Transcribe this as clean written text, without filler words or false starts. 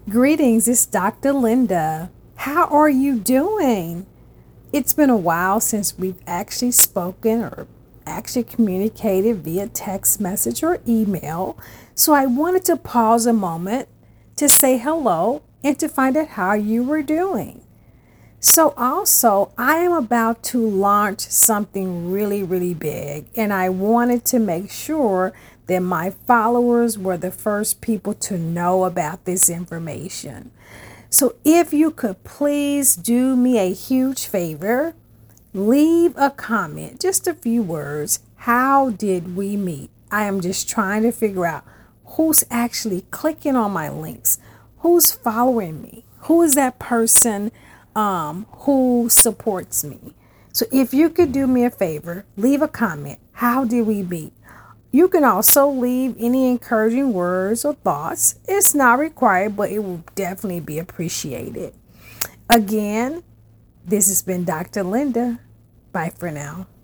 Greetings, it's Dr. Linda. How are you doing? It's been a while since we've actually spoken or actually communicated via text message or email. So I wanted to pause a moment to say hello and to find out how you were doing. So also, I am about to launch something really, really big, and I wanted to make sure that my followers were the first people to know about this information. So if you could please do me a huge favor, leave a comment, just a few words. How did we meet? I am just trying to figure out who's actually clicking on my links, who's following me, who is that person who supports me. So if you could do me a favor, leave a comment. How did we meet? You can also leave any encouraging words or thoughts. It's not required, but it will definitely be appreciated. Again, this has been Dr. Linda. Bye for now.